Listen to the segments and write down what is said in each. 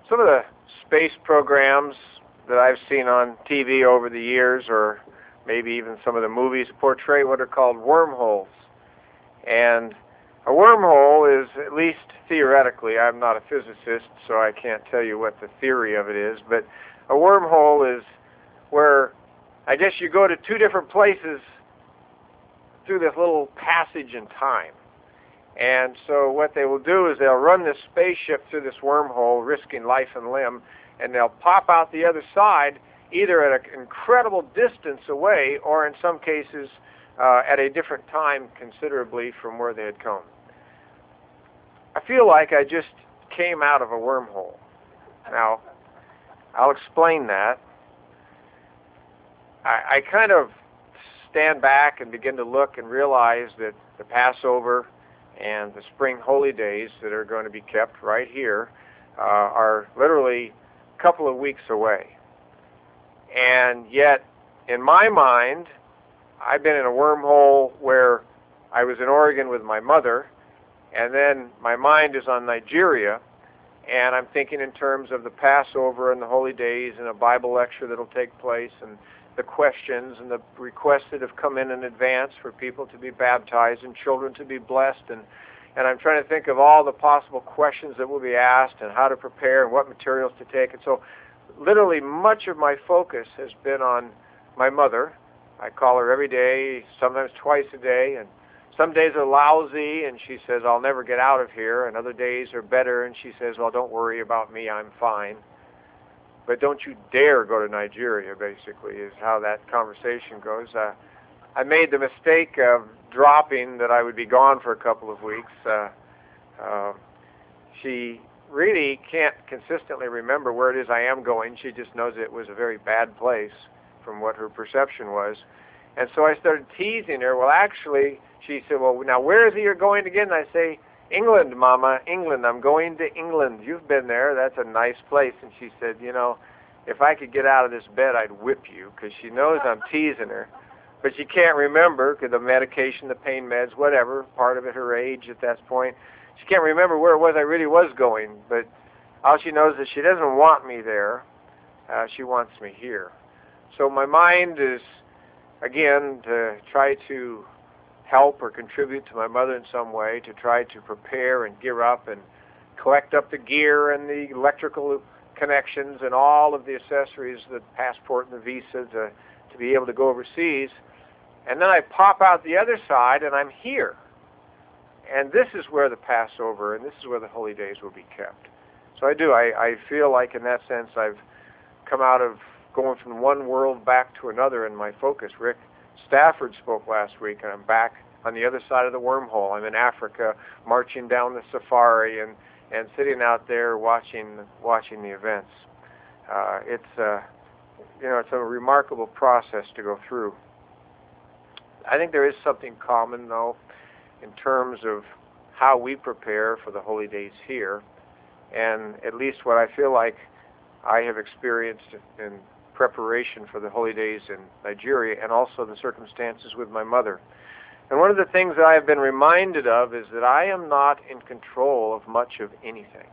Some of the space programs that I've seen on TV over the years, or maybe even some of the movies, portray what are called wormholes. And a wormhole is, at least theoretically, I'm not a physicist, so I can't tell you what the theory of it is, but a wormhole is where I guess you go to two different places through this little passage in time. And so what they will do is they'll run this spaceship through this wormhole, risking life and limb, and they'll pop out the other side, either at an incredible distance away, or in some cases at a different time considerably from where they had come. I feel like I just came out of a wormhole. Now, I'll explain that. I kind of stand back and begin to look and realize that the Passover and the spring holy days that are going to be kept right here are literally a couple of weeks away. And yet, in my mind, I've been in a wormhole where I was in Oregon with my mother, and then my mind is on Nigeria, and I'm thinking in terms of the Passover and the holy days and a Bible lecture that will take place, and the questions and the requests that have come in advance for people to be baptized and children to be blessed, and I'm trying to think of all the possible questions that will be asked and how to prepare and what materials to take. And so literally much of my focus has been on my mother. I call her every day, sometimes twice a day, and some days are lousy and she says, I'll never get out of here, and other days are better and she says, well, don't worry about me, I'm fine. But don't you dare go to Nigeria, basically, is how that conversation goes. I made the mistake of dropping that I would be gone for a couple of weeks. She really can't consistently remember where it is I am going. She just knows it was a very bad place from what her perception was. And so I started teasing her. Well, actually, she said, well, now where is it you're going again? And I say, England, Mama, England. I'm going to England. You've been there. That's a nice place. And she said, you know, if I could get out of this bed, I'd whip you, because she knows I'm teasing her. But she can't remember, because the medication, the pain meds, whatever, part of it, her age at that point. She can't remember where it was I really was going. But all she knows is she doesn't want me there. She wants me here. So my mind is, again, to try to help or contribute to my mother in some way, to try to prepare and gear up and collect up the gear and the electrical connections and all of the accessories, the passport and the visa to be able to go overseas. And then I pop out the other side and I'm here. And this is where the Passover and this is where the holy days will be kept. So I feel like in that sense I've come out of going from one world back to another in my focus. Rick Stafford spoke last week, and I'm back on the other side of the wormhole. I'm in Africa, marching down the safari and sitting out there watching the events. It's a remarkable process to go through. I think there is something common, though, in terms of how we prepare for the holy days here, and at least what I feel like I have experienced in preparation for the holy days in Nigeria, and also the circumstances with my mother. And one of the things that I have been reminded of is that I am not in control of much of anything.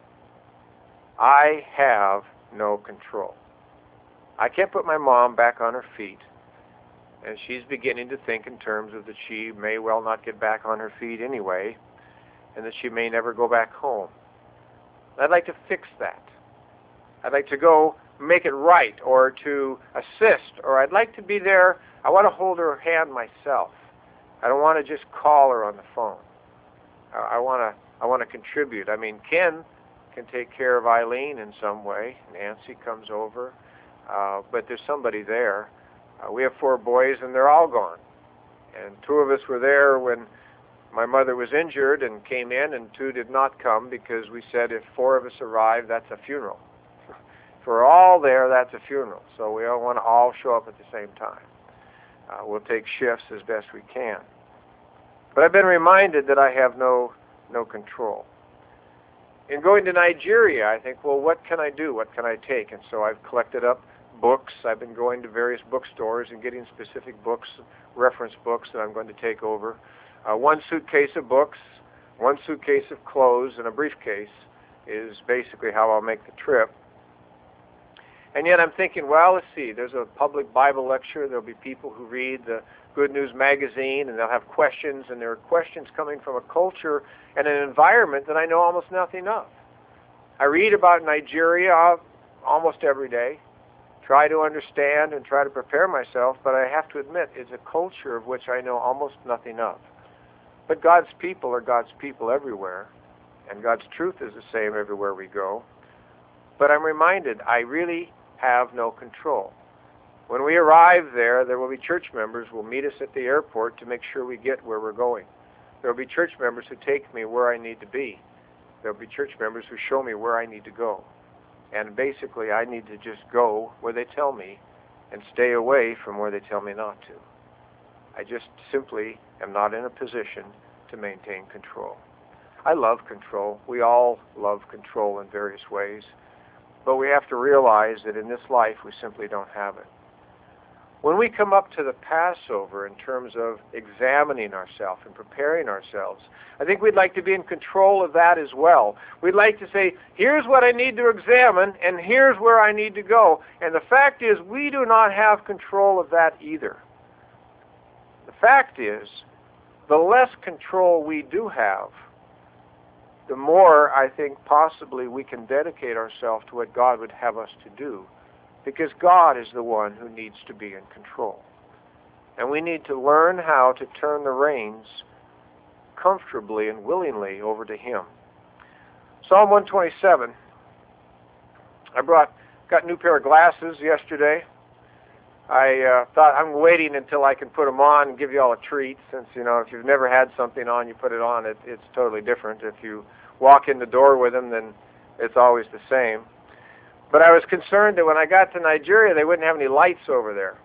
I have no control. I can't put my mom back on her feet, and she's beginning to think in terms of that she may well not get back on her feet anyway, and that she may never go back home. I'd like to fix that. I'd like to go make it right, or to assist, or I'd like to be there. I want to hold her hand myself. I don't want to just call her on the phone. I want to contribute. I mean, Ken can take care of Eileen in some way. Nancy comes over, but there's somebody there. We have 4 boys, and they're all gone. And 2 of us were there when my mother was injured and came in, and 2 did not come because we said if 4 of us arrive, that's a funeral. If we're all there, that's a funeral. So we don't want to all show up at the same time. We'll take shifts as best we can. But I've been reminded that I have no control. In going to Nigeria, I think, well, what can I do? What can I take? And so I've collected up books. I've been going to various bookstores and getting specific books, reference books that I'm going to take over. 1 suitcase of books, 1 suitcase of clothes, and a briefcase is basically how I'll make the trip. And yet I'm thinking, well, let's see, there's a public Bible lecture, there'll be people who read the Good News magazine, and they'll have questions, and there are questions coming from a culture and an environment that I know almost nothing of. I read about Nigeria almost every day, try to understand and try to prepare myself, but I have to admit it's a culture of which I know almost nothing of. But God's people are God's people everywhere, and God's truth is the same everywhere we go. But I'm reminded I really have no control. When we arrive there will be church members who will meet us at the airport to make sure we get where we're going. There will be church members who take me where I need to be. There will be church members who show me where I need to go. And basically, I need to just go where they tell me and stay away from where they tell me not to. I just simply am not in a position to maintain control. I love control. We all love control in various ways. But we have to realize that in this life, we simply don't have it. When we come up to the Passover in terms of examining ourselves and preparing ourselves, I think we'd like to be in control of that as well. We'd like to say, here's what I need to examine, and here's where I need to go. And the fact is, we do not have control of that either. The fact is, the less control we do have, the more I think possibly we can dedicate ourselves to what God would have us to do, because God is the one who needs to be in control. And we need to learn how to turn the reins comfortably and willingly over to Him. Psalm 127. I got a new pair of glasses yesterday. I thought I'm waiting until I can put them on and give you all a treat, since, if you've never had something on, you put it on, it's totally different. If you walk in the door with them, then it's always the same. But I was concerned that when I got to Nigeria, they wouldn't have any lights over there.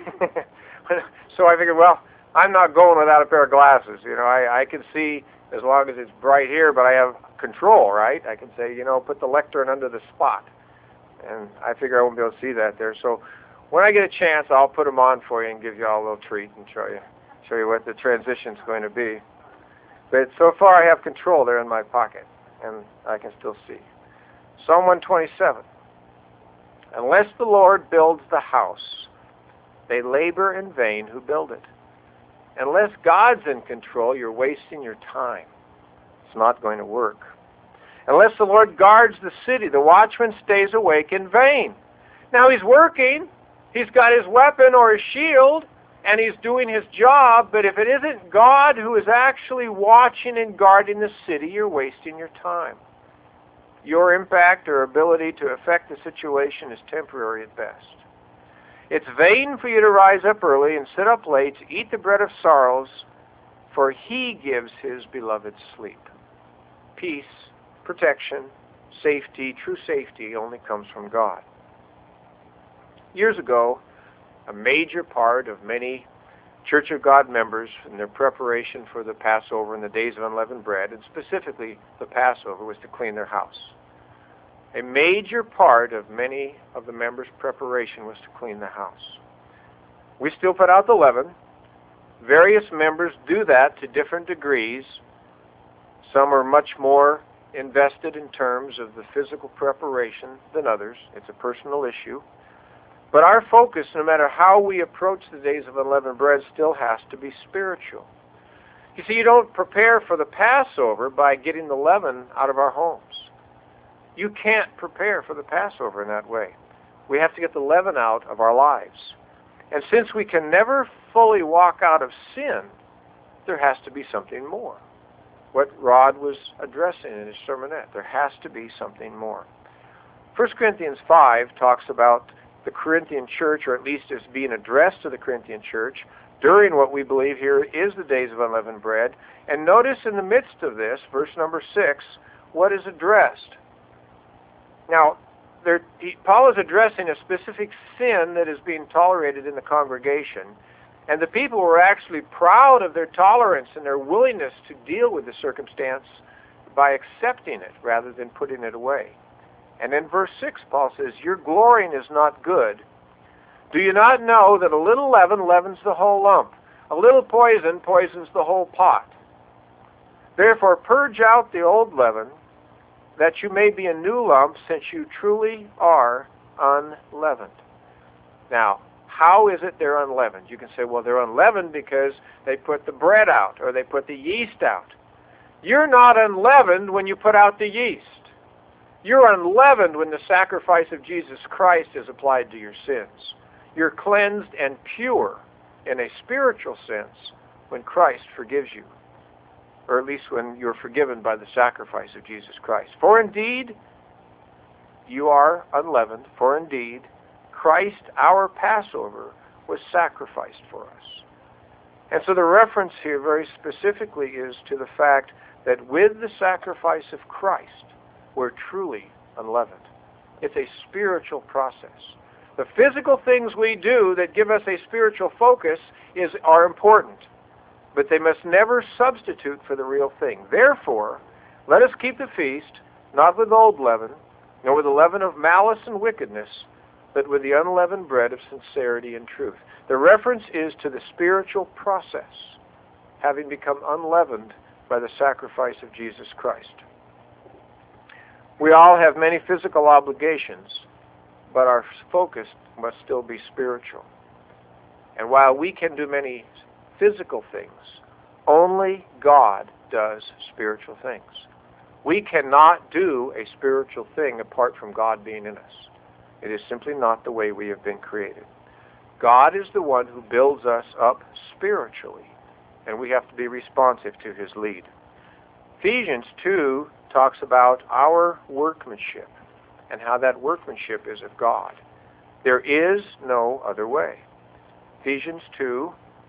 So I figured, well, I'm not going without a pair of glasses. I can see as long as it's bright here, but I have control, right? I can say, put the lectern under the spot. And I figure I won't be able to see that there. So when I get a chance, I'll put them on for you and give you all a little treat and show you what the transition's going to be. But so far I have control there in my pocket, and I can still see. Psalm 127. Unless the Lord builds the house, they labor in vain who build it. Unless God's in control, you're wasting your time. It's not going to work. Unless the Lord guards the city, the watchman stays awake in vain. Now he's working, he's got his weapon or his shield, and he's doing his job, but if it isn't God who is actually watching and guarding the city, you're wasting your time. Your impact or ability to affect the situation is temporary at best. It's vain for you to rise up early and sit up late to eat the bread of sorrows, for He gives His beloved sleep. Peace, protection, safety, true safety only comes from God. Years ago, a major part of many Church of God members in their preparation for the Passover and the Days of Unleavened Bread, and specifically the Passover, was to clean their house. A major part of many of the members' preparation was to clean the house. We still put out the leaven. Various members do that to different degrees. Some are much more invested in terms of the physical preparation than others. It's a personal issue. But our focus, no matter how we approach the Days of Unleavened Bread, still has to be spiritual. You see, you don't prepare for the Passover by getting the leaven out of our homes. You can't prepare for the Passover in that way. We have to get the leaven out of our lives. And since we can never fully walk out of sin, there has to be something more. What Rod was addressing in his sermonette, there has to be something more. 1 Corinthians 5 talks about the Corinthian church, or at least is being addressed to the Corinthian church during what we believe here is the Days of Unleavened Bread. And notice in the midst of this, verse number 6, what is addressed. Now, Paul is addressing a specific sin that is being tolerated in the congregation, and the people were actually proud of their tolerance and their willingness to deal with the circumstance by accepting it rather than putting it away. And in verse 6, Paul says, "Your glorying is not good. Do you not know that a little leaven leavens the whole lump? A little poison poisons the whole pot. Therefore purge out the old leaven, that you may be a new lump, since you truly are unleavened. Now, how is it they're unleavened? You can say, well, they're unleavened because they put the bread out or they put the yeast out. You're not unleavened when you put out the yeast. You're unleavened when the sacrifice of Jesus Christ is applied to your sins. You're cleansed and pure in a spiritual sense when Christ forgives you, or at least when you're forgiven by the sacrifice of Jesus Christ. For indeed, you are unleavened, for indeed, Christ, our Passover, was sacrificed for us. And so the reference here very specifically is to the fact that with the sacrifice of Christ, we're truly unleavened. It's a spiritual process. The physical things we do that give us a spiritual focus are important, but they must never substitute for the real thing. Therefore, let us keep the feast, not with old leaven, nor with the leaven of malice and wickedness, but with the unleavened bread of sincerity and truth. The reference is to the spiritual process, having become unleavened by the sacrifice of Jesus Christ. We all have many physical obligations, but our focus must still be spiritual. And while we can do many physical things, only God does spiritual things. We cannot do a spiritual thing apart from God being in us. It is simply not the way we have been created. God is the one who builds us up spiritually, and we have to be responsive to his lead. Ephesians 2 talks about our workmanship and how that workmanship is of God. There is no other way. Ephesians 2,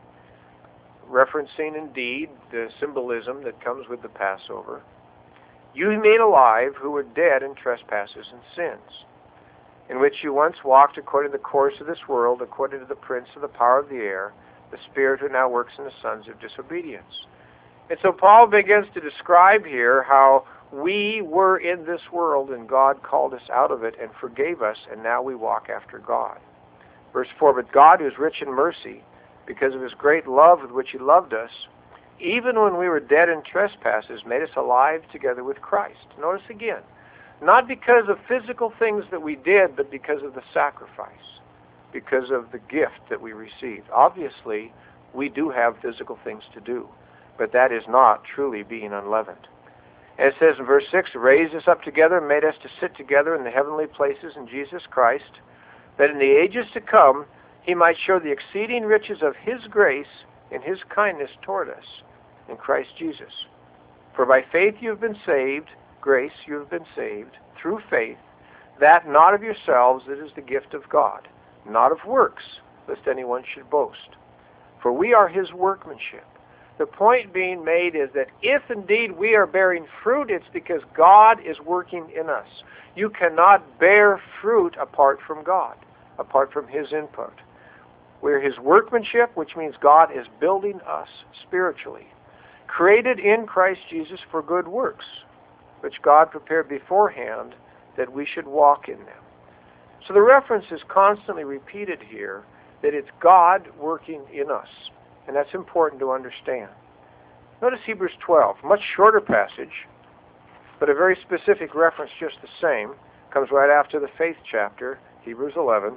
referencing indeed the symbolism that comes with the Passover. You he made alive who were dead in trespasses and sins, in which you once walked according to the course of this world, according to the prince of the power of the air, the spirit who now works in the sons of disobedience. And so Paul begins to describe here how we were in this world and God called us out of it and forgave us, and now we walk after God. Verse 4, but God, who is rich in mercy, because of his great love with which he loved us, even when we were dead in trespasses, made us alive together with Christ. Notice again, not because of physical things that we did, but because of the sacrifice, because of the gift that we received. Obviously, we do have physical things to do, but that is not truly being unleavened. And it says in verse 6, raised us up together and made us to sit together in the heavenly places in Jesus Christ, that in the ages to come he might show the exceeding riches of his grace in his kindness toward us in Christ Jesus. For by faith you have been saved, grace you have been saved, through faith, that not of yourselves, it is the gift of God, not of works, lest anyone should boast. For we are his workmanship. The point being made is that if indeed we are bearing fruit, it's because God is working in us. You cannot bear fruit apart from God, apart from his input. We're his workmanship, which means God is building us spiritually, created in Christ Jesus for good works, which God prepared beforehand that we should walk in them. So the reference is constantly repeated here that it's God working in us. And that's important to understand. Notice Hebrews 12, much shorter passage, but a very specific reference just the same. Comes right after the faith chapter, Hebrews 11.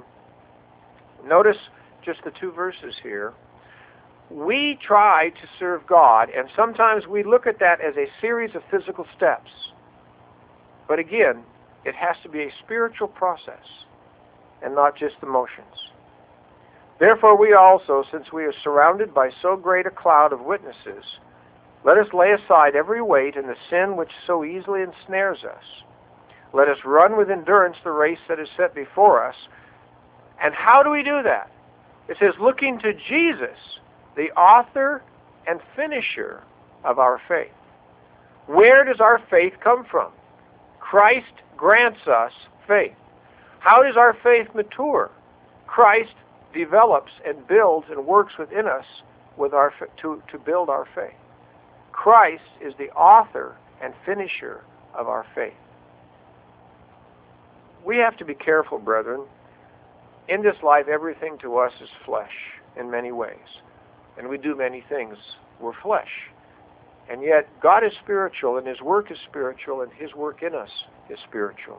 Notice just the two verses here. We try to serve God, and sometimes we look at that as a series of physical steps. But again, it has to be a spiritual process and not just the motions. Therefore we also, since we are surrounded by so great a cloud of witnesses, let us lay aside every weight and the sin which so easily ensnares us. Let us run with endurance the race that is set before us. And how do we do that? It says, looking to Jesus, the author and finisher of our faith. Where does our faith come from? Christ grants us faith. How does our faith mature? Christ develops and builds and works within us with to build our faith. Christ is the author and finisher of our faith. We have to be careful, brethren. In this life, everything to us is flesh in many ways. And we do many things. We're flesh. And yet, God is spiritual, and his work is spiritual, and his work in us is spiritual.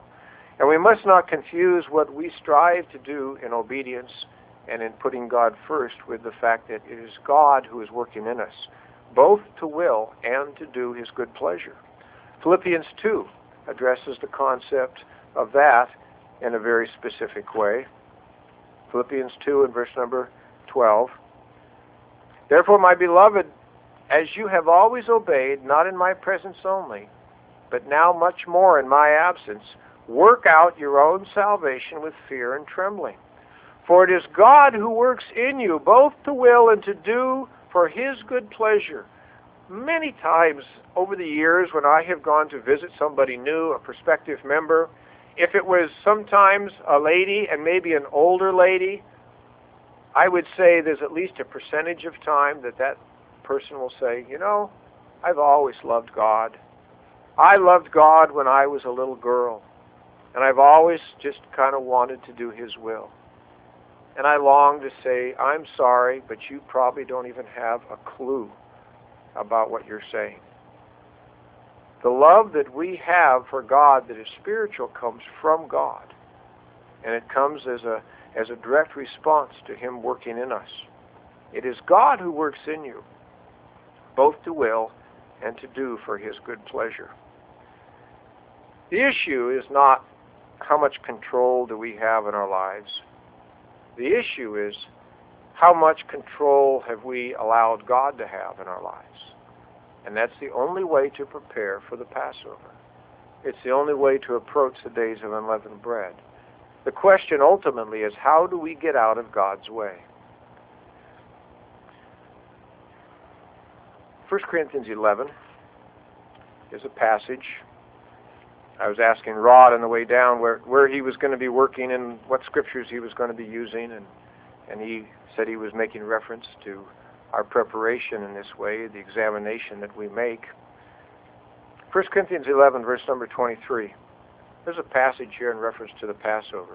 And we must not confuse what we strive to do in obedience and in putting God first with the fact that it is God who is working in us, both to will and to do his good pleasure. Philippians 2 addresses the concept of that in a very specific way. Philippians 2 and verse number 12. Therefore, my beloved, as you have always obeyed, not in my presence only, but now much more in my absence, work out your own salvation with fear and trembling. For it is God who works in you both to will and to do for his good pleasure. Many times over the years when I have gone to visit somebody new, a prospective member, if it was sometimes a lady and maybe an older lady, I would say there's at least a percentage of time that that person will say, you know, I've always loved God. I loved God when I was a little girl, and I've always just kind of wanted to do his will. And I long to say, I'm sorry, but you probably don't even have a clue about what you're saying. The love that we have for God that is spiritual comes from God, and it comes as a direct response to him working in us. It is God who works in you, both to will and to do for his good pleasure. The issue is not how much control do we have in our lives. The issue is how much control have we allowed God to have in our lives. And that's the only way to prepare for the Passover. It's the only way to approach the days of unleavened bread. The question ultimately is, how do we get out of God's way? 1 Corinthians 11 is a passage. I was asking Rod on the way down where he was going to be working and what scriptures he was going to be using, and he said he was making reference to our preparation in this way, the examination that we make. 1 Corinthians 11, verse number 23. There's a passage here in reference to the Passover.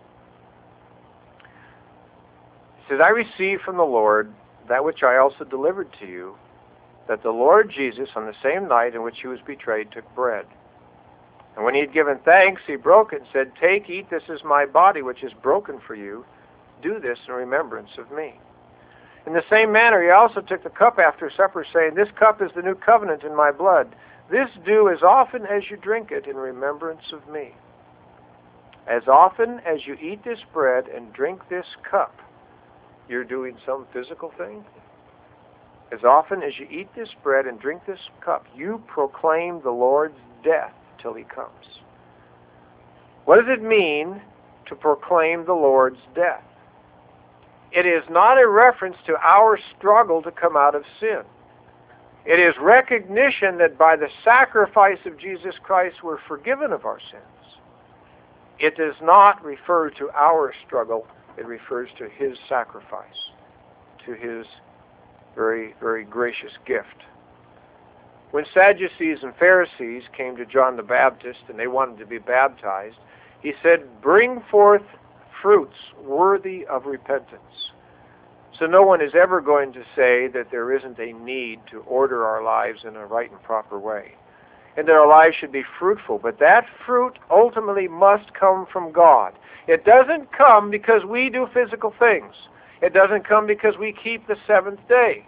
It says, I received from the Lord that which I also delivered to you, that the Lord Jesus, on the same night in which he was betrayed, took bread. And when he had given thanks, he broke it and said, Take, eat, this is my body, which is broken for you. Do this in remembrance of me. In the same manner, he also took the cup after supper, saying, This cup is the new covenant in my blood. This do as often as you drink it in remembrance of me. As often as you eat this bread and drink this cup, you're doing some physical thing. As often as you eat this bread and drink this cup, you proclaim the Lord's death till he comes. What does it mean to proclaim the Lord's death? It is not a reference to our struggle to come out of sin. It is recognition that by the sacrifice of Jesus Christ we're forgiven of our sins. It does not refer to our struggle. It refers to his sacrifice, to his very, very gracious gift. When Sadducees and Pharisees came to John the Baptist and they wanted to be baptized, he said, Bring forth fruits worthy of repentance. So no one is ever going to say that there isn't a need to order our lives in a right and proper way, and that our lives should be fruitful. But that fruit ultimately must come from God. It doesn't come because we do physical things. It doesn't come because we keep the seventh day.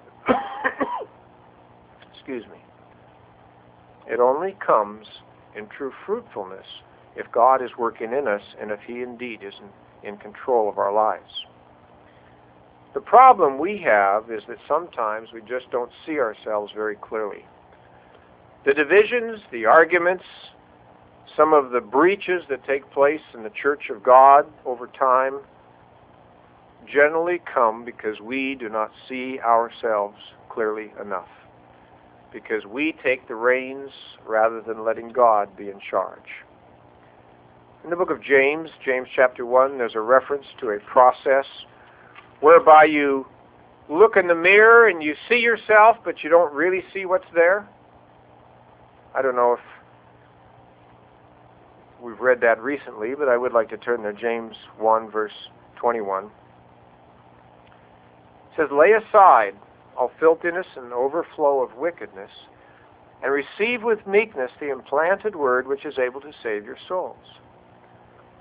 Excuse me. It only comes in true fruitfulness if God is working in us and if he indeed is in control of our lives. The problem we have is that sometimes we just don't see ourselves very clearly. The divisions, the arguments, some of the breaches that take place in the Church of God over time generally come because we do not see ourselves clearly enough, because we take the reins rather than letting God be in charge. In the book of James, James chapter 1, there's a reference to a process whereby you look in the mirror and you see yourself, but you don't really see what's there. I don't know if we've read that recently, but I would like to turn to James 1, verse 21. It says, Lay aside all filthiness and overflow of wickedness, and receive with meekness the implanted word which is able to save your souls.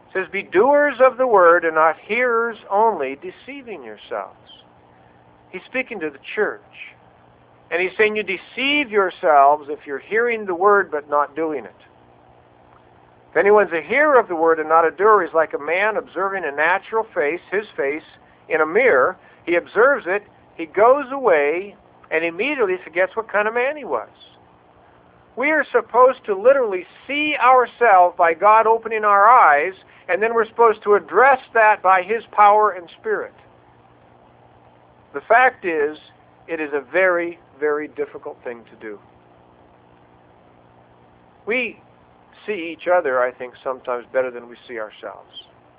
It says, be doers of the word and not hearers only, deceiving yourselves. He's speaking to the church. And he's saying you deceive yourselves if you're hearing the word but not doing it. If anyone's a hearer of the word and not a doer, he's like a man observing a natural face, his face, in a mirror. He observes it, he goes away, and immediately forgets what kind of man he was. We are supposed to literally see ourselves by God opening our eyes, and then we're supposed to address that by his power and spirit. The fact is, it is a very, very difficult thing to do. We see each other, I think, sometimes better than we see ourselves.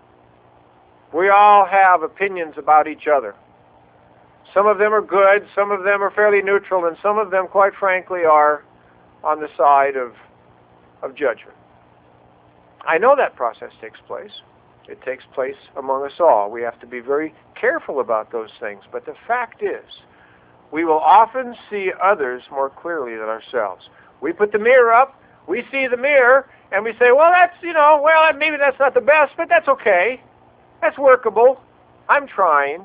We all have opinions about each other. Some of them are good, some of them are fairly neutral, and some of them, quite frankly, are on the side of judgment. I know that process takes place. It takes place among us all. We have to be very careful about those things. But the fact is, we will often see others more clearly than ourselves. We put the mirror up, we see the mirror, and we say, well, that's, maybe that's not the best, but that's okay. That's workable. I'm trying.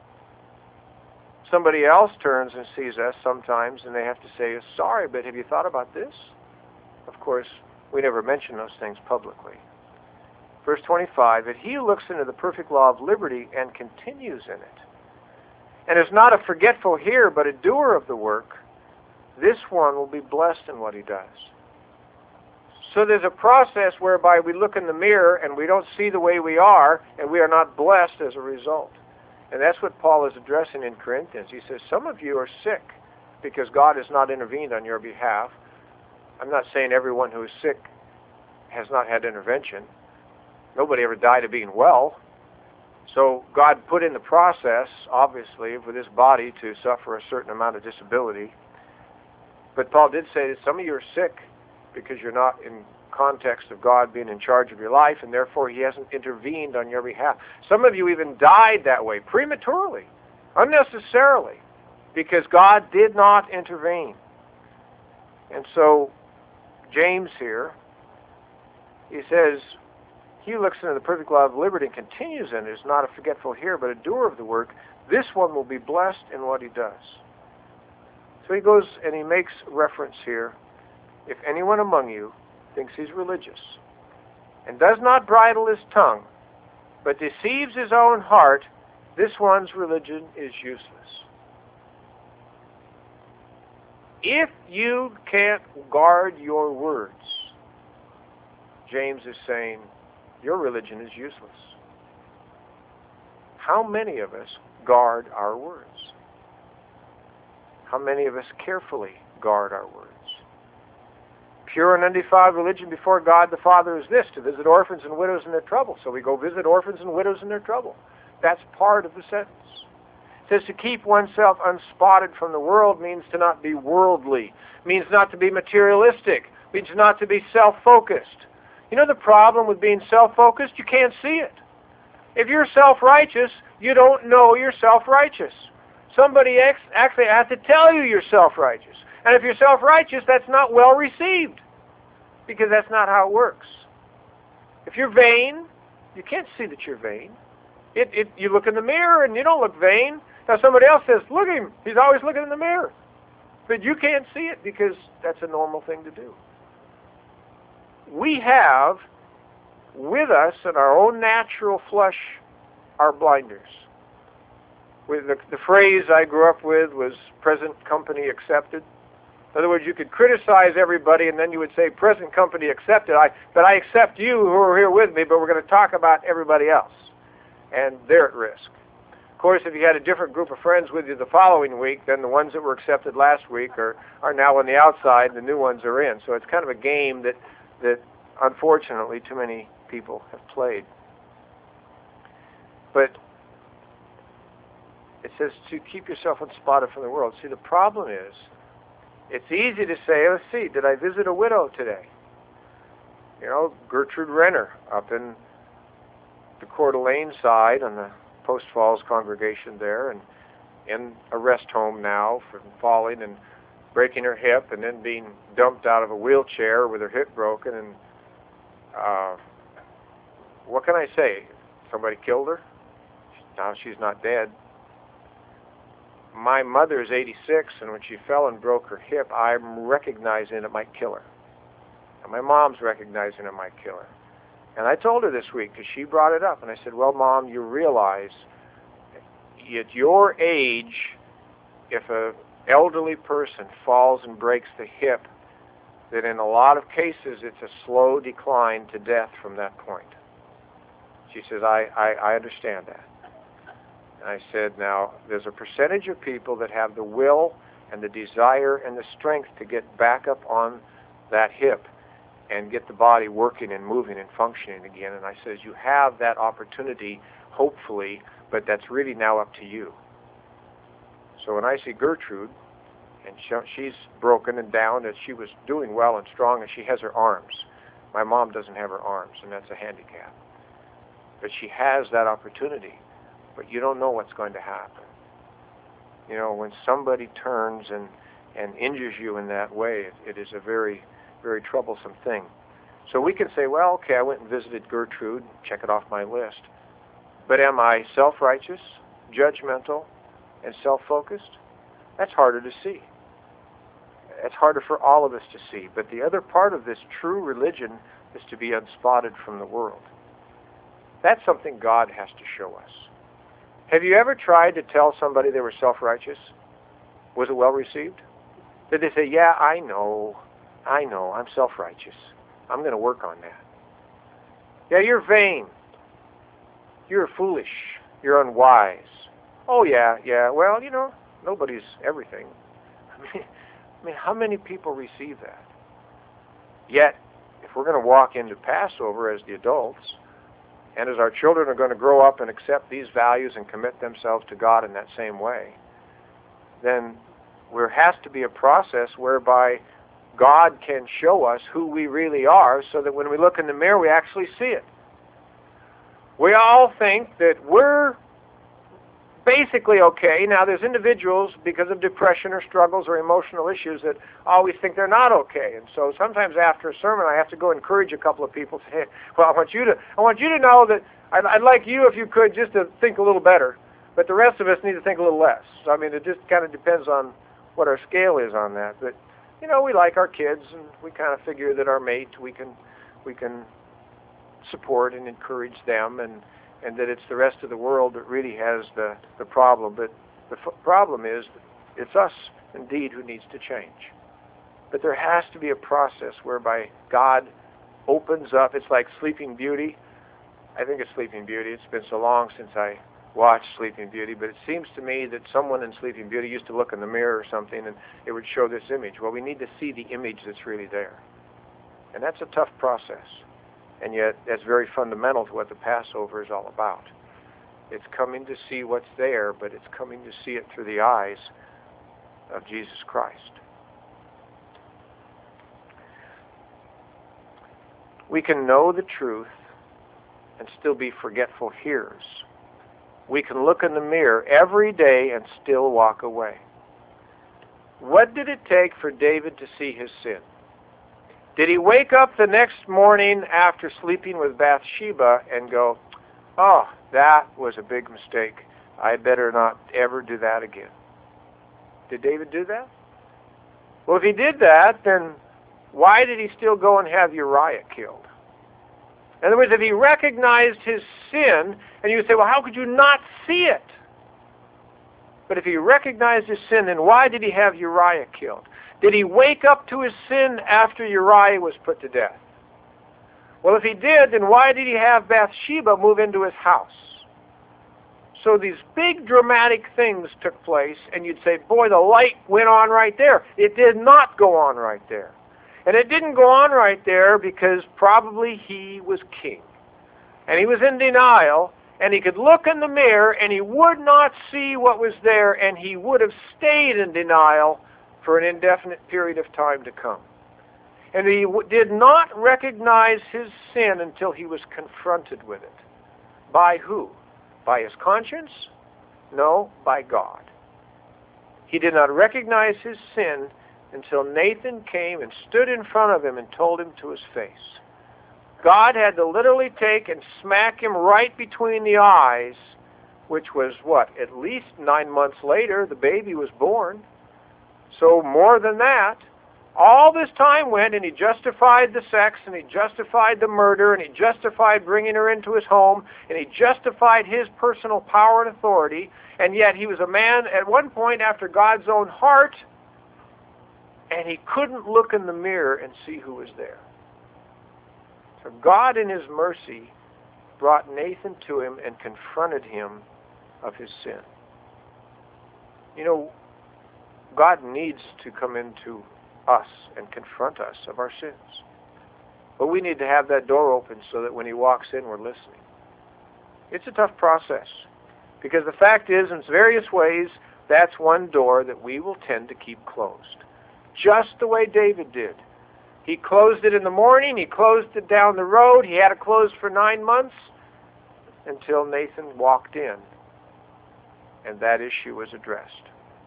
Somebody else turns and sees us sometimes, and they have to say, sorry, but have you thought about this? Of course, we never mention those things publicly. Verse 25, that he who looks into the perfect law of liberty and continues in it, and is not a forgetful hearer, but a doer of the work, this one will be blessed in what he does. So there's a process whereby we look in the mirror and we don't see the way we are, and we are not blessed as a result. And that's what Paul is addressing in Corinthians. He says, some of you are sick because God has not intervened on your behalf. I'm not saying everyone who is sick has not had intervention. Nobody ever died of being well. So God put in the process, obviously, for this body to suffer a certain amount of disability. But Paul did say that some of you are sick because you're not in context of God being in charge of your life, and therefore he hasn't intervened on your behalf. Some of you even died that way, prematurely, unnecessarily, because God did not intervene. And so James here, he says, he who looks into the perfect law of liberty and continues in it is not a forgetful hearer, but a doer of the work. This one will be blessed in what he does. So he goes and he makes reference here, if anyone among you thinks he's religious and does not bridle his tongue, but deceives his own heart, this one's religion is useless. If you can't guard your words, James is saying, your religion is useless. How many of us guard our words? How many of us carefully guard our words? Pure and undefiled religion before God the Father is this, to visit orphans and widows in their trouble. So we go visit orphans and widows in their trouble. That's part of the sentence. It says to keep oneself unspotted from the world means to not be worldly, means not to be materialistic, means not to be self-focused. You know the problem with being self-focused? You can't see it. If you're self-righteous, you don't know you're self-righteous. Somebody actually has to tell you you're self-righteous. And if you're self-righteous, that's not well received, because that's not how it works. If you're vain, you can't see that you're vain. You look in the mirror and you don't look vain. Now somebody else says, look at him, he's always looking in the mirror. But you can't see it because that's a normal thing to do. We have with us in our own natural flesh our blinders. The phrase I grew up with was present company accepted. In other words, you could criticize everybody and then you would say present company accepted. But I accept you who are here with me, but we're going to talk about everybody else. And they're at risk. Of course, if you had a different group of friends with you the following week, then the ones that were accepted last week are now on the outside and the new ones are in. So it's kind of a game that unfortunately too many people have played. But it says to keep yourself unspotted from the world. See, the problem is, it's easy to say, let's see, did I visit a widow today? You know, Gertrude Renner up in the Coeur d'Alene side on the Post Falls congregation there, and in a rest home now from falling and breaking her hip and then being dumped out of a wheelchair with her hip broken and what can I say? Somebody killed her? Now she's not dead. My mother is 86, and when she fell and broke her hip, I'm recognizing it might kill her. And my mom's recognizing it might kill her. And I told her this week, because she brought it up, and I said, well, Mom, you realize at your age, if an elderly person falls and breaks the hip, that in a lot of cases it's a slow decline to death from that point. She says, I understand that. And I said, now, there's a percentage of people that have the will and the desire and the strength to get back up on that hip and get the body working and moving and functioning again. And I says, you have that opportunity, hopefully, but that's really now up to you. So when I see Gertrude, and she's broken and down, and she was doing well and strong, and she has her arms. My mom doesn't have her arms, and that's a handicap. But she has that opportunity, but you don't know what's going to happen. You know, when somebody turns and injures you in that way, it is a very, very troublesome thing. So we can say, well, okay, I went and visited Gertrude, check it off my list. But am I self-righteous, judgmental, and self-focused? That's harder to see. It's harder for all of us to see. But the other part of this true religion is to be unspotted from the world. That's something God has to show us. Have you ever tried to tell somebody they were self-righteous? Was it well received? Did they say, yeah, I know, I'm self-righteous. I'm going to work on that. Yeah, you're vain. You're foolish. You're unwise. Oh, yeah, well, you know, nobody's everything. I mean, how many people receive that? Yet, if we're going to walk into Passover as the adults, and as our children are going to grow up and accept these values and commit themselves to God in that same way, then there has to be a process whereby God can show us who we really are so that when we look in the mirror, we actually see it. We all think that we're basically okay. Now, there's individuals, because of depression or struggles or emotional issues, that always think they're not okay. And so sometimes after a sermon, I have to go encourage a couple of people to say, well, I want you to know that I'd like you, if you could, just to think a little better. But the rest of us need to think a little less. So, I mean, it just kind of depends on what our scale is on that. But, you know, we like our kids, and we kind of figure that our mate, we can support and encourage them, and that it's the rest of the world that really has the problem. But the problem is it's us, indeed, who needs to change. But there has to be a process whereby God opens up. It's like Sleeping Beauty. I think it's Sleeping Beauty. It's been so long since I watched Sleeping Beauty, but it seems to me that someone in Sleeping Beauty used to look in the mirror or something, and it would show this image. Well, we need to see the image that's really there. And that's a tough process. And yet, that's very fundamental to what the Passover is all about. It's coming to see what's there, but it's coming to see it through the eyes of Jesus Christ. We can know the truth and still be forgetful hearers. We can look in the mirror every day and still walk away. What did it take for David to see his sin? Did he wake up the next morning after sleeping with Bathsheba and go, oh, that was a big mistake. I better not ever do that again? Did David do that? Well, if he did that, then why did he still go and have Uriah killed? In other words, if he recognized his sin, and you would say, well, how could you not see it? But if he recognized his sin, then why did he have Uriah killed? Did he wake up to his sin after Uriah was put to death? Well, if he did, then why did he have Bathsheba move into his house? So these big dramatic things took place, and you'd say, boy, the light went on right there. It did not go on right there. And it didn't go on right there because probably he was king. And he was in denial, and he could look in the mirror, and he would not see what was there, and he would have stayed in denial for an indefinite period of time to come. And he did not recognize his sin until he was confronted with it. By who? By his conscience? No, by God. He did not recognize his sin until Nathan came and stood in front of him and told him to his face, God had to literally take and smack him right between the eyes, which was what? At least 9 months later, the baby was born. So more than that, all this time went, and he justified the sex, and he justified the murder, and he justified bringing her into his home, and he justified his personal power and authority, and yet he was a man at one point after God's own heart, and he couldn't look in the mirror and see who was there. So God in his mercy brought Nathan to him and confronted him of his sin. You know, God needs to come into us and confront us of our sins. But we need to have that door open so that when he walks in, we're listening. It's a tough process, because the fact is, in various ways, that's one door that we will tend to keep closed. Just the way David did. He closed it in the morning, he closed it down the road, he had it closed for 9 months until Nathan walked in and that issue was addressed.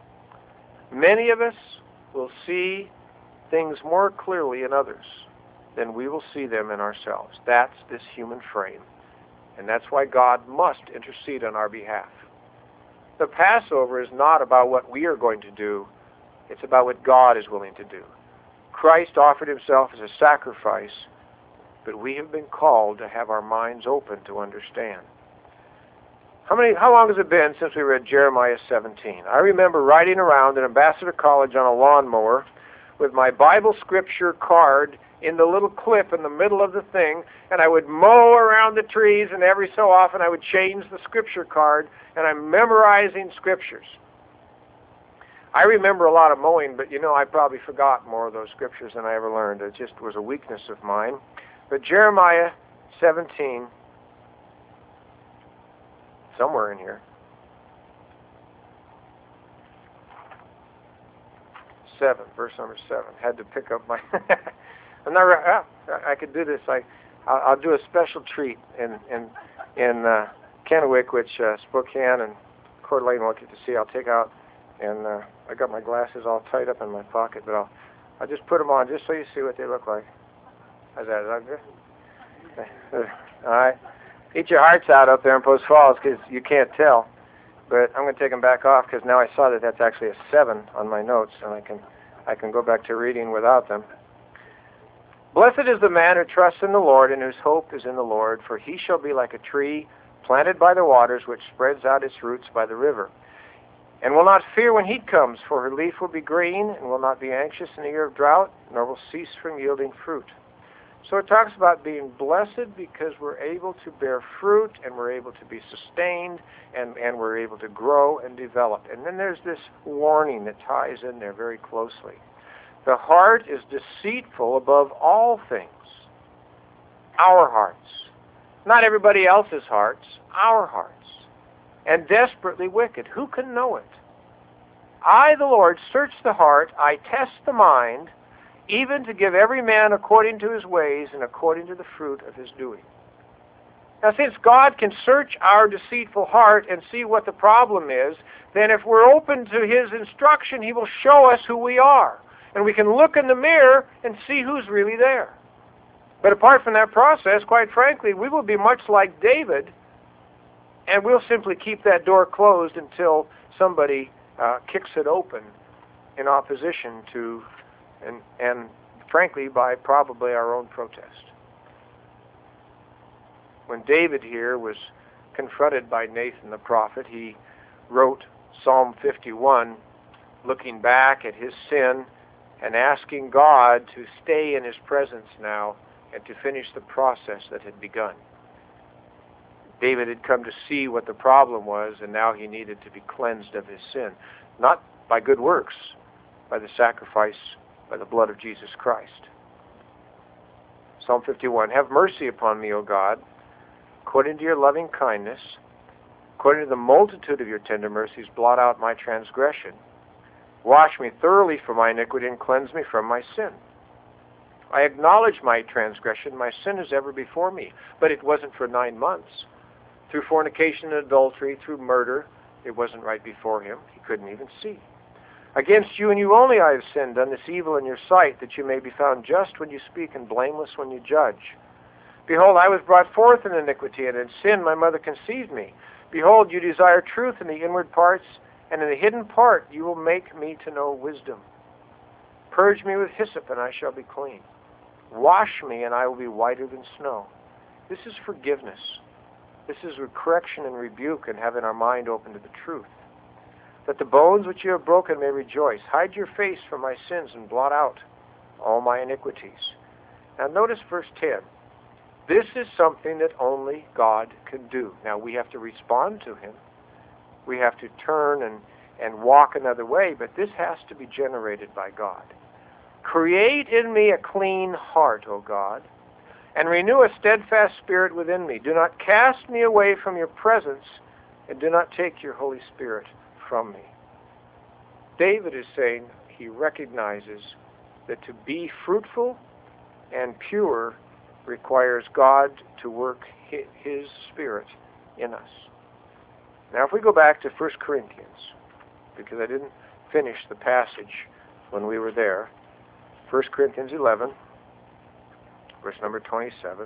Many of us will see things more clearly in others than we will see them in ourselves. That's this human frame. And that's why God must intercede on our behalf. The Passover is not about what we are going to do. It's about what God is willing to do. Christ offered himself as a sacrifice, but we have been called to have our minds open to understand. How long has it been since we read Jeremiah 17? I remember riding around at Ambassador College on a lawnmower with my Bible scripture card in the little clip in the middle of the thing, and I would mow around the trees, and every so often I would change the scripture card, and I'm memorizing scriptures. I remember a lot of mowing, but I probably forgot more of those scriptures than I ever learned. It just was a weakness of mine. But Jeremiah 17, somewhere in here, 7, verse number 7. Had to pick up my... I could do this. I'll do a special treat in Kennewick, which Spokane and Coeur d'Alene won't get to see. I'll take out, and I got my glasses all tied up in my pocket, but I'll just put them on just so you see what they look like. How's that? Is that good? All right. Eat your hearts out up there in Post Falls, because you can't tell. But I'm going to take them back off, because now I saw that that's actually a 7 on my notes, and I can go back to reading without them. Blessed is the man who trusts in the Lord and whose hope is in the Lord, for he shall be like a tree planted by the waters, which spreads out its roots by the river, and will not fear when heat comes, for her leaf will be green, and will not be anxious in the year of drought, nor will cease from yielding fruit. So it talks about being blessed because we're able to bear fruit, and we're able to be sustained, and we're able to grow and develop. And then there's this warning that ties in there very closely. The heart is deceitful above all things. Our hearts. Not everybody else's hearts, our hearts. And desperately wicked. Who can know it? I, the Lord, search the heart, I test the mind, even to give every man according to his ways and according to the fruit of his doing. Now, since God can search our deceitful heart and see what the problem is, then if we're open to his instruction, he will show us who we are. And we can look in the mirror and see who's really there. But apart from that process, quite frankly, we will be much like David, and we'll simply keep that door closed until somebody kicks it open in opposition to, and frankly, by probably our own protest. When David here was confronted by Nathan the prophet, he wrote Psalm 51, looking back at his sin and asking God to stay in his presence now and to finish the process that had begun. David had come to see what the problem was, and now he needed to be cleansed of his sin. Not by good works, by the sacrifice, by the blood of Jesus Christ. Psalm 51, have mercy upon me, O God, according to your loving kindness, according to the multitude of your tender mercies, blot out my transgression. Wash me thoroughly from my iniquity and cleanse me from my sin. I acknowledge my transgression. My sin is ever before me. But it wasn't for 9 months. Through fornication and adultery, through murder, it wasn't right before him. He couldn't even see. Against you and you only I have sinned, done this evil in your sight, that you may be found just when you speak and blameless when you judge. Behold, I was brought forth in iniquity, and in sin my mother conceived me. Behold, you desire truth in the inward parts, and in the hidden part you will make me to know wisdom. Purge me with hyssop, and I shall be clean. Wash me, and I will be whiter than snow. This is forgiveness. This is correction and rebuke, and having our mind open to the truth. That the bones which you have broken may rejoice. Hide your face from my sins, and blot out all my iniquities. Now notice verse 10. This is something that only God can do. Now we have to respond to him. We have to turn and walk another way, but this has to be generated by God. Create in me a clean heart, O God, and renew a steadfast spirit within me. Do not cast me away from your presence, and do not take your Holy Spirit from me. David is saying he recognizes that to be fruitful and pure requires God to work his Spirit in us. Now if we go back to 1 Corinthians, because I didn't finish the passage when we were there, 1 Corinthians 11, verse number 27.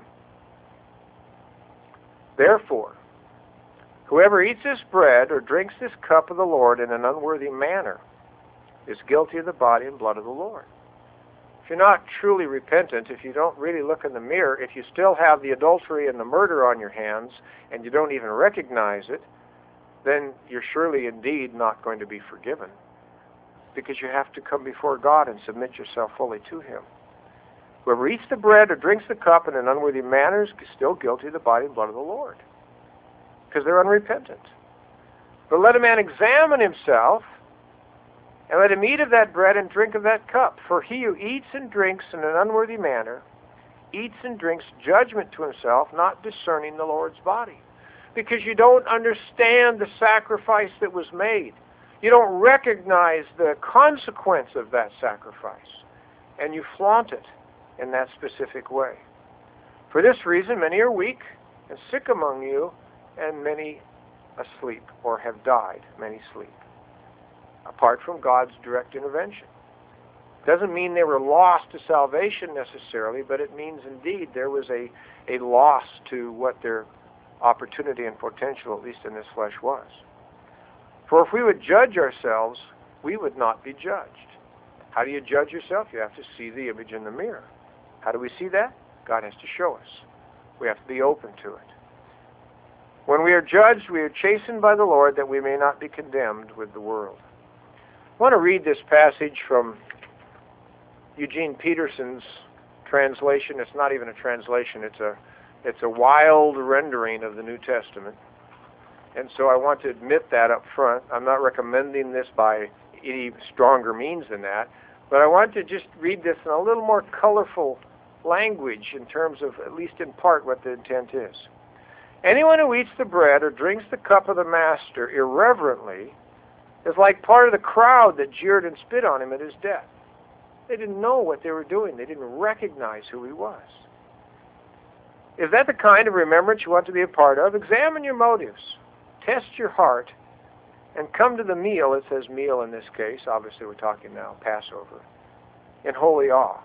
Therefore, whoever eats this bread or drinks this cup of the Lord in an unworthy manner is guilty of the body and blood of the Lord. If you're not truly repentant, if you don't really look in the mirror, if you still have the adultery and the murder on your hands, and you don't even recognize it, then you're surely indeed not going to be forgiven, because you have to come before God and submit yourself fully to him. Whoever eats the bread or drinks the cup in an unworthy manner is still guilty of the body and blood of the Lord, because they're unrepentant. But let a man examine himself, and let him eat of that bread and drink of that cup. For he who eats and drinks in an unworthy manner eats and drinks judgment to himself, not discerning the Lord's body. Because you don't understand the sacrifice that was made. You don't recognize the consequence of that sacrifice. And you flaunt it in that specific way. For this reason, many are weak and sick among you, and many asleep, or have died, many sleep, apart from God's direct intervention. Doesn't mean they were lost to salvation necessarily, but it means indeed there was a loss to what their opportunity and potential, at least in this flesh, was. For if we would judge ourselves, we would not be judged. How do you judge yourself? You have to see the image in the mirror. How do we see that? God has to show us. We have to be open to it. When we are judged, we are chastened by the Lord, that we may not be condemned with the world. I want to read this passage from Eugene Peterson's translation. It's not even a translation. It's a wild rendering of the New Testament. And so I want to admit that up front. I'm not recommending this by any stronger means than that, but I want to just read this in a little more colorful language in terms of, at least in part, what the intent is. Anyone who eats the bread or drinks the cup of the master irreverently is like part of the crowd that jeered and spit on him at his death. They didn't know what they were doing. They didn't recognize who he was. Is that the kind of remembrance you want to be a part of? Examine your motives. Test your heart. And come to the meal, it says meal in this case, obviously we're talking now Passover, in holy awe.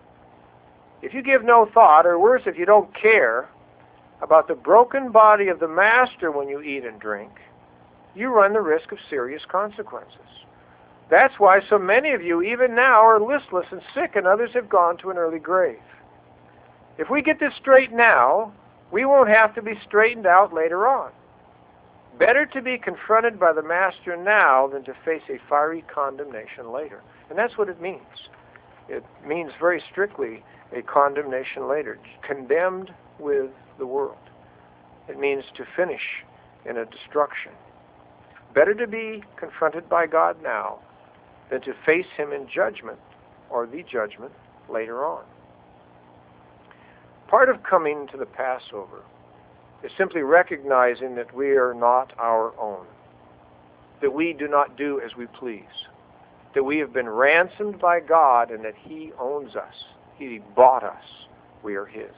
If you give no thought, or worse, if you don't care about the broken body of the Master when you eat and drink, you run the risk of serious consequences. That's why so many of you, even now, are listless and sick, and others have gone to an early grave. If we get this straight now, we won't have to be straightened out later on. Better to be confronted by the Master now than to face a fiery condemnation later. And that's what it means. It means very strictly a condemnation later, condemned with the world. It means to finish in a destruction. Better to be confronted by God now than to face him in judgment, or the judgment, later on. Part of coming to the Passover is simply recognizing that we are not our own, that we do not do as we please, that we have been ransomed by God and that he owns us. He bought us. We are his.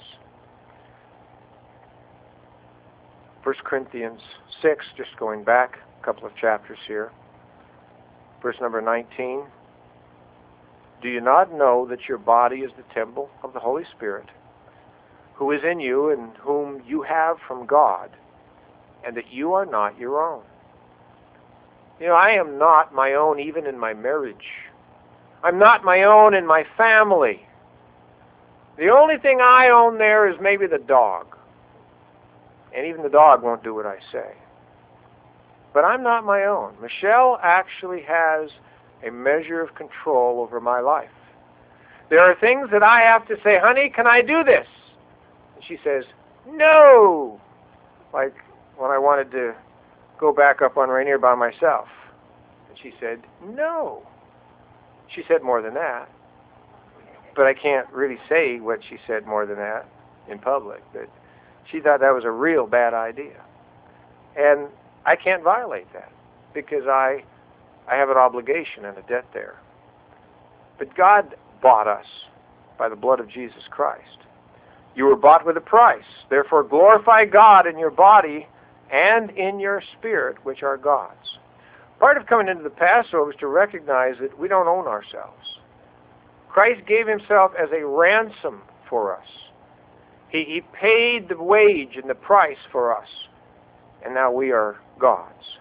1 Corinthians 6, just going back a couple of chapters here. Verse number 19. Do you not know that your body is the temple of the Holy Spirit, who is in you and whom you have from God, and that you are not your own. You know, I am not my own even in my marriage. I'm not my own in my family. The only thing I own there is maybe the dog. And even the dog won't do what I say. But I'm not my own. Michelle actually has a measure of control over my life. There are things that I have to say, honey, can I do this? And she says, no. Like when I wanted to go back up on Rainier by myself. And she said, no. She said more than that. But I can't really say what she said more than that in public. But she thought that was a real bad idea. And I can't violate that because I have an obligation and a debt there. But God bought us by the blood of Jesus Christ. You were bought with a price. Therefore glorify God in your body and in your spirit, which are God's. Part of coming into the Passover is to recognize that we don't own ourselves. Christ gave himself as a ransom for us. He paid the wage and the price for us. And now we are God's.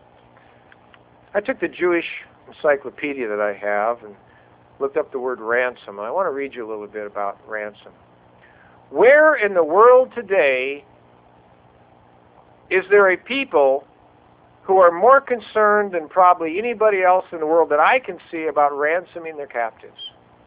I took the Jewish encyclopedia that I have and looked up the word ransom. And I want to read you a little bit about ransom. Where in the world today is there a people who are more concerned than probably anybody else in the world that I can see about ransoming their captives?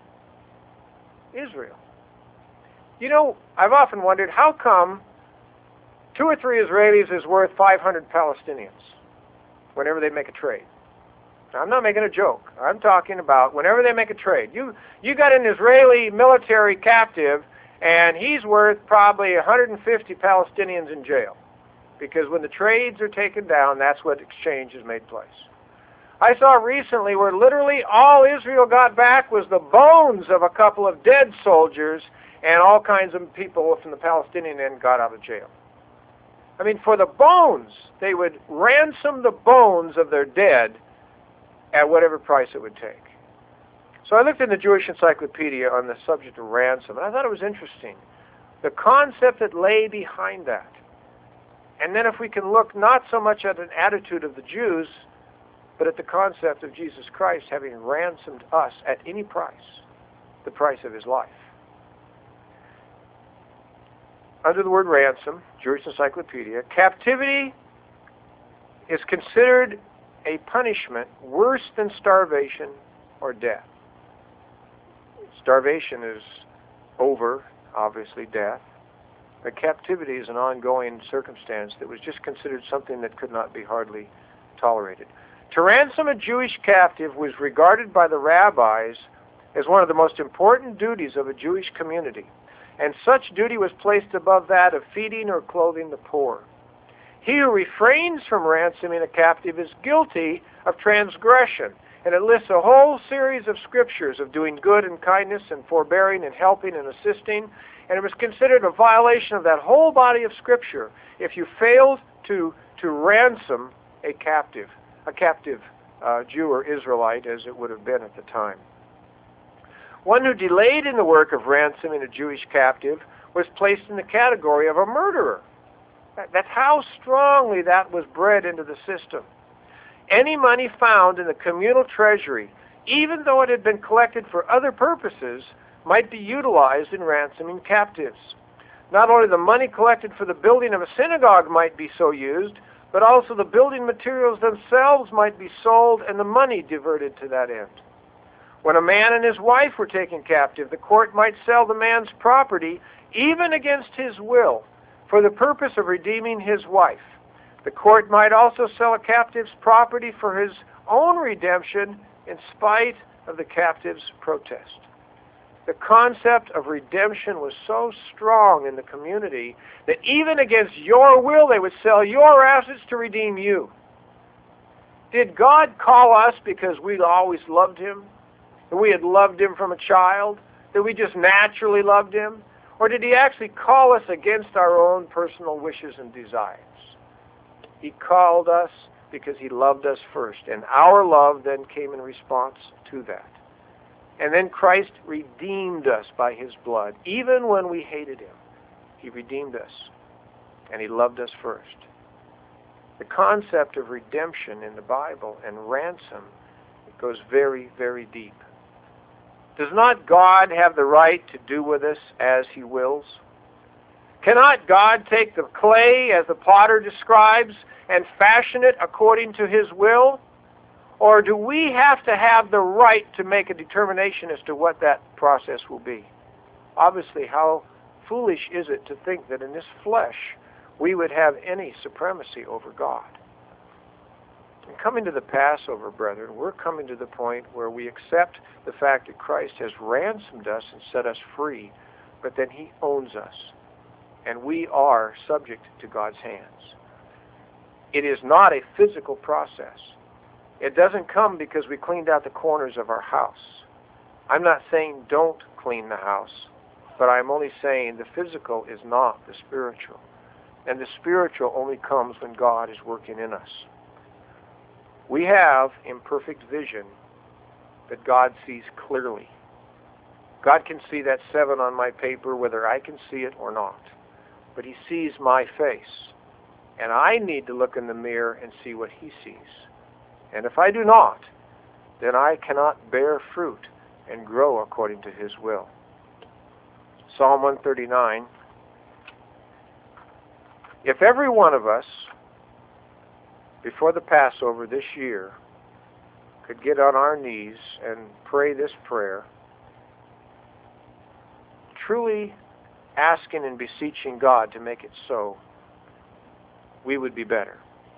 Israel. You know, I've often wondered how come 2 or 3 Israelis is worth 500 Palestinians whenever they make a trade. Now, I'm not making a joke. I'm talking about whenever they make a trade. You got an Israeli military captive, and he's worth probably 150 Palestinians in jail. Because when the trades are taken down, that's what exchange has made place. I saw recently where literally all Israel got back was the bones of a couple of dead soldiers, and all kinds of people from the Palestinian end got out of jail. I mean, for the bones, they would ransom the bones of their dead at whatever price it would take. So I looked in the Jewish Encyclopedia on the subject of ransom, and I thought it was interesting, the concept that lay behind that. And then if we can look not so much at an attitude of the Jews, but at the concept of Jesus Christ having ransomed us at any price, the price of his life. Under the word ransom, Jewish Encyclopedia, captivity is considered a punishment worse than starvation or death. Starvation is over, obviously death. But captivity is an ongoing circumstance that was just considered something that could not be hardly tolerated. To ransom a Jewish captive was regarded by the rabbis as one of the most important duties of a Jewish community, and such duty was placed above that of feeding or clothing the poor. He who refrains from ransoming a captive is guilty of transgression, and it lists a whole series of scriptures of doing good and kindness and forbearing and helping and assisting, and it was considered a violation of that whole body of scripture if you failed to ransom a captive Jew or Israelite, as it would have been at the time. One who delayed in the work of ransoming a Jewish captive was placed in the category of a murderer. That's how strongly that was bred into the system. Any money found in the communal treasury, even though it had been collected for other purposes, might be utilized in ransoming captives. Not only the money collected for the building of a synagogue might be so used, but also the building materials themselves might be sold and the money diverted to that end. When a man and his wife were taken captive, the court might sell the man's property, even against his will, for the purpose of redeeming his wife. The court might also sell a captive's property for his own redemption in spite of the captive's protest. The concept of redemption was so strong in the community that even against your will, they would sell your assets to redeem you. Did God call us because we always loved him? That we had loved him from a child? That we just naturally loved him? Or did he actually call us against our own personal wishes and desires? He called us because he loved us first, and our love then came in response to that. And then Christ redeemed us by his blood, even when we hated him. He redeemed us, and He loved us first. The concept of redemption in the Bible and ransom, it goes very, very deep. Does not God have the right to do with us as He wills? Cannot God take the clay, as the potter describes, and fashion it according to His will? Or do we have to have the right to make a determination as to what that process will be? Obviously, how foolish is it to think that in this flesh we would have any supremacy over God? And coming to the Passover, brethren, we're coming to the point where we accept the fact that Christ has ransomed us and set us free, but then He owns us, and we are subject to God's hands. It is not a physical process. It doesn't come because we cleaned out the corners of our house. I'm not saying don't clean the house, but I'm only saying the physical is not the spiritual. And the spiritual only comes when God is working in us. We have imperfect vision, but God sees clearly. God can see that 7 on my paper whether I can see it or not. But He sees my face. And I need to look in the mirror and see what He sees. And if I do not, then I cannot bear fruit and grow according to His will. Psalm 139. If every one of us, before the Passover this year, could get on our knees and pray this prayer, truly asking and beseeching God to make it so, we would be better.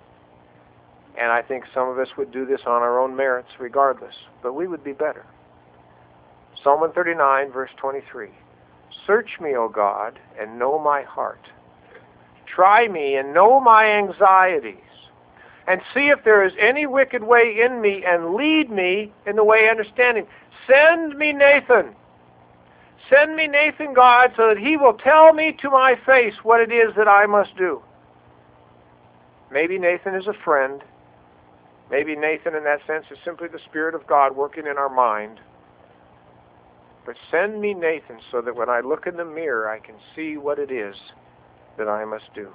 And I think some of us would do this on our own merits regardless, but we would be better. Psalm 139, verse 23. Search me, O God, and know my heart. Try me and know my anxieties, and see if there is any wicked way in me, and lead me in the way of understanding. Send me Nathan. Send me Nathan, God, so that he will tell me to my face what it is that I must do. Maybe Nathan is a friend. Maybe Nathan, in that sense, is simply the Spirit of God working in our mind. But send me Nathan so that when I look in the mirror, I can see what it is that I must do.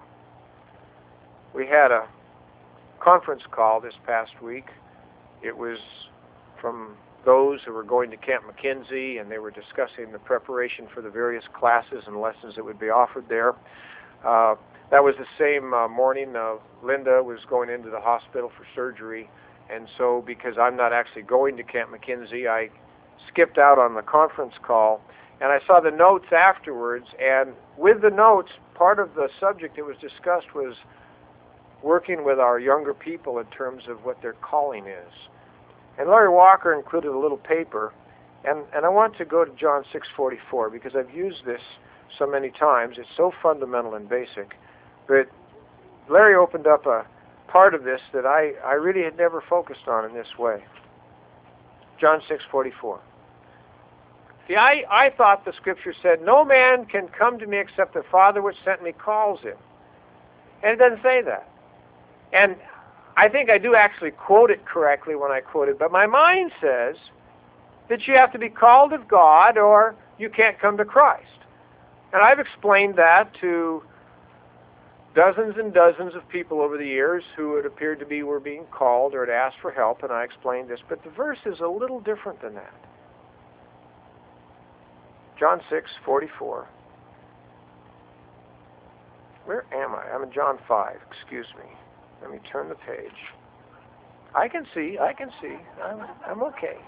We had a conference call this past week. It was from those who were going to Camp McKenzie, and they were discussing the preparation for the various classes and lessons that would be offered there. That was the same morning Linda was going into the hospital for surgery, and so because I'm not actually going to Camp McKenzie, I skipped out on the conference call, and I saw the notes afterwards, and with the notes, part of the subject that was discussed was working with our younger people in terms of what their calling is. And Larry Walker included a little paper, and I want to go to John 6:44 because I've used this so many times. It's so fundamental and basic. But Larry opened up a part of this that I really had never focused on in this way. John 6:44. See, I thought the Scripture said, no man can come to me except the Father which sent me calls him. And it doesn't say that. And I think I do actually quote it correctly when I quote it, but my mind says that you have to be called of God or you can't come to Christ. And I've explained that to dozens and dozens of people over the years who it appeared to be were being called or had asked for help, and I explained this, but the verse is a little different than that. John 6:44. Where am I? I'm in John 5. Excuse me. Let me turn the page. I can see. I'm okay.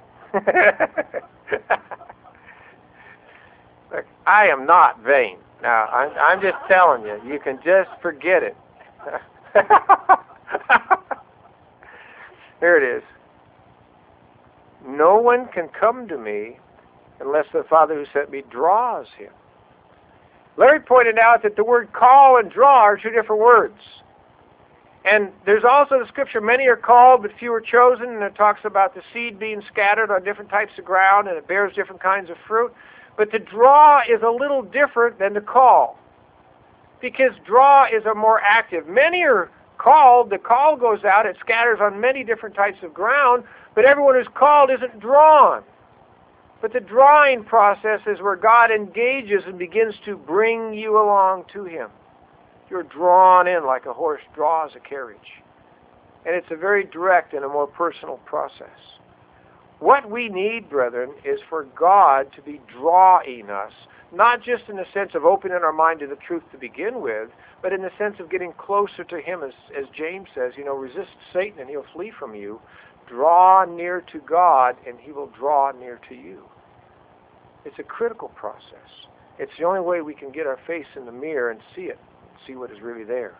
Look, I am not vain. Now, I'm just telling you. You can just forget it. Here it is. No one can come to me unless the Father who sent me draws him. Larry pointed out that the word call and draw are two different words. And there's also the Scripture, many are called but few are chosen, and it talks about the seed being scattered on different types of ground and it bears different kinds of fruit. But to draw is a little different than to call, because draw is a more active. Many are called, the call goes out, it scatters on many different types of ground, but everyone who's called isn't drawn. But the drawing process is where God engages and begins to bring you along to Him. You're drawn in like a horse draws a carriage. And it's a very direct and a more personal process. What we need, brethren, is for God to be drawing us, not just in the sense of opening our mind to the truth to begin with, but in the sense of getting closer to Him, as James says, resist Satan and he'll flee from you. Draw near to God and He will draw near to you. It's a critical process. It's the only way we can get our face in the mirror and see it, see what is really there.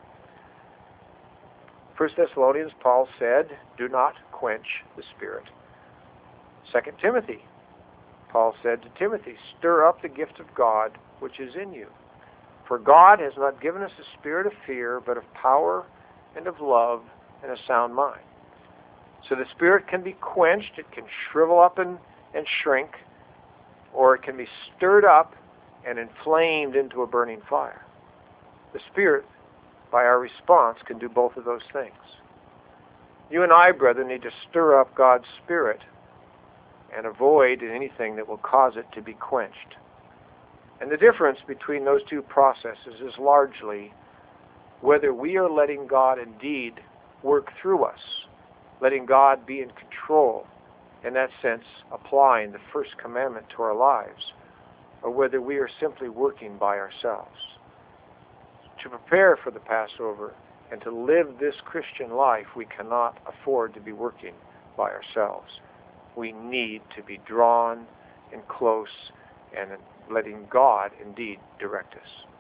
1 Thessalonians, Paul said, do not quench the Spirit. 2 Timothy, Paul said to Timothy, stir up the gift of God which is in you. For God has not given us a spirit of fear, but of power and of love and a sound mind. So the Spirit can be quenched, it can shrivel up and shrink, or it can be stirred up and inflamed into a burning fire. The Spirit, by our response, can do both of those things. You and I, brethren, need to stir up God's Spirit and avoid anything that will cause it to be quenched. And the difference between those two processes is largely whether we are letting God indeed work through us, letting God be in control, in that sense applying the first commandment to our lives, or whether we are simply working by ourselves. To prepare for the Passover and to live this Christian life, we cannot afford to be working by ourselves. We need to be drawn and close and letting God indeed direct us.